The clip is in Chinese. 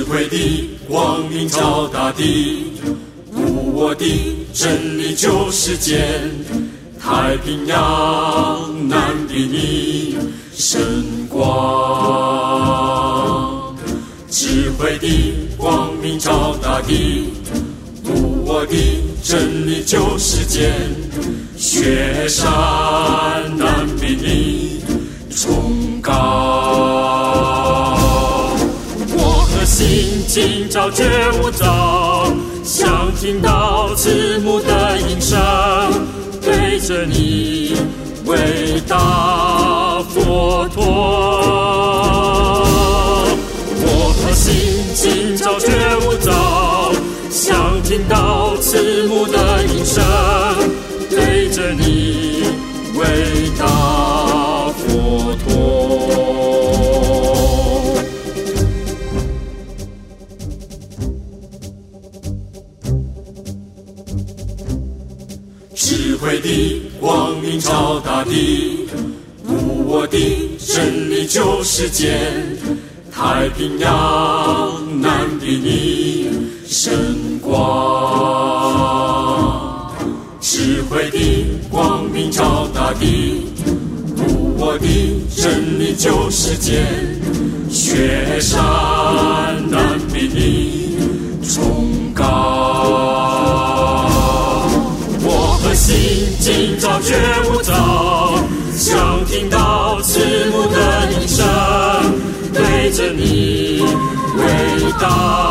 慧的光明照大地，无我的真理救世间，太平洋难比拟神光。智慧的光明照大地，无我的真理救世间，雪山难比拟崇高。我和心今朝觉悟到，想听到慈母的音声，对着你伟大佛陀。我和心今朝觉悟到，想听到慈母的音声，对着你伟大佛陀。智慧的光明照大地，无我的真理救世间，太平洋难比拟神光。智慧的光明照大地，无我的真理救世间，雪山难比拟崇高。我和心今朝觉悟到，想听到慈母的音声，对着你伟大